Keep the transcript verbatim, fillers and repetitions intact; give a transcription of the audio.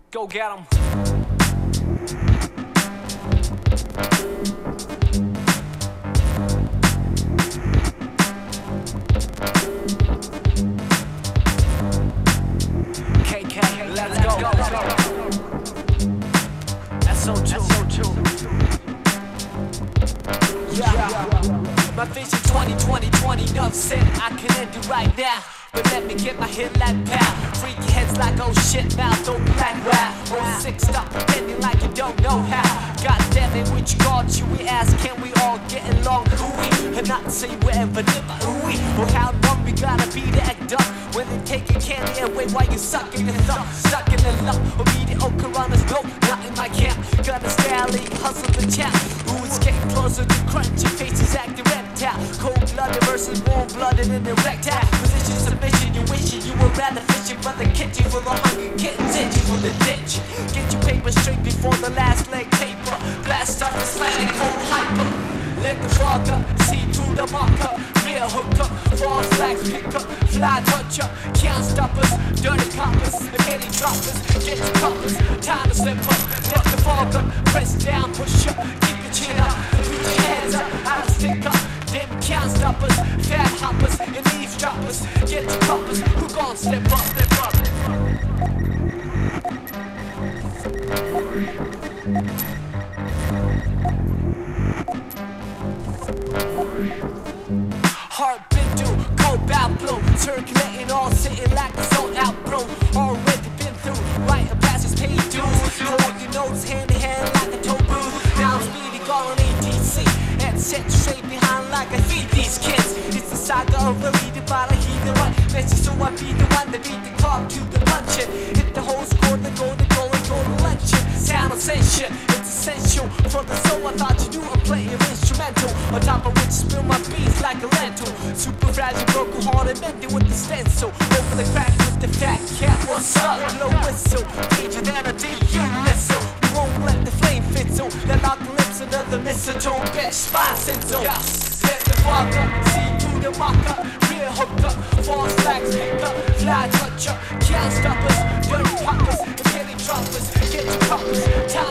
Go get 'em. K K, let's go. S O two. Yeah. My vision twenty twenty twenty, enough said I can end it right now. But let me get my hit like pow. Freaky heads like oh shit, mouth open like wow. Oh six, stop pretending like you don't know how. God damn it, which God should we ask? Can we all get along? Ooh, and not say wherever never ooh. Or how long we gotta be to act up when they take your candy away while you sucking the thumb, stuck in the lump. Or mediocre on us, no, not in my camp. Got a style, hustle the champ. Ooh, it's getting closer to crunch. Your face is acting reptile. Cold-blooded versus warm-blooded and erectile. Position submission, you wishing you were rather fishing for the kitchen full of hungry kittens, itching for the ditch. Get your paper straight before the last leg taper. Blast off the slanting cold hyper. Let the fog up, see through the marker. Real hookup, false flags pick up. Fly touch up, can't stop us. Dirty coppers, penny droppers. Get your coppers, time to slip up. Let the fog up, press down, push up. Keep your chin up, put your hands up. I'll stick up. Them can't stop us, fat hoppers and eavesdroppers. Get your coppers, who gon' step up, step up. Heart been through, cold bout blue. Circulating all sitting like a sold out bro. Already been through, right a passage paid dues. Hold your notes hand in hand like a toe boo. Now I'm speedy going A T C. And set straight behind like I feed these kids. It's the saga of a leader, but I heed the right message. So I be the one to beat the clock to the punch it. Hit the whole score, the goal, the goal, and go to luncheon. Sound ascension, it's essential for the soul. I thought you knew I'm playing instrumental. On top of which spill my beats like a lentil. Super fragile, broken hearted, mending with the stencil. Over the crack with the fat cat. What's up? Blow whistle, danger than a D U missile. We won't let the flame fit so let out the lips another mistletoe. Bitch, spine sensor. Let the fog up, see through the mocker. Real hook up, false flags pick up. Fly touch up, can't stop us. Dirty poppers, and penny droppers. Get your coppers, time